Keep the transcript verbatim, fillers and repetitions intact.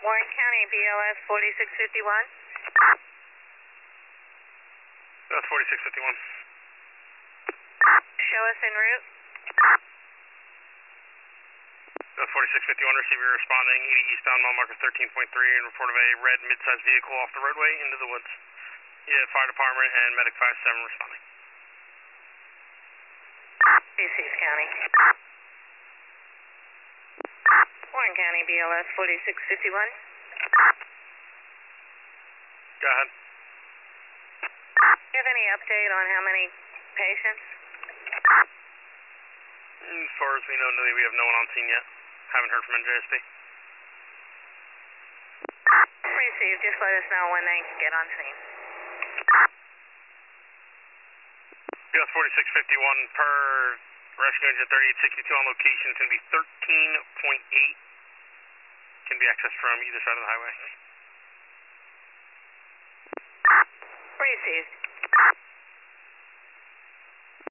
Warren County, B L S forty-six fifty-one. That's forty-six fifty-one. Show us en route. That's forty-six fifty-one, receiver responding eighty eastbound, mile marker thirteen point three, and report of a red mid-sized vehicle off the roadway into the woods. Yeah, fire department and medic five seven responding. Essex County. Warren County, B L S forty-six fifty-one. Go ahead. Do you have any update on how many patients? As far as we know, no, we have no one on scene yet. Haven't heard from N J S P. Received. Just let us know when they get on scene. B L S forty-six fifty-one per rescue engine thirty-eight sixty-two on location. It's going to be thirteen point eight. Can be accessed from either side of the highway. Received.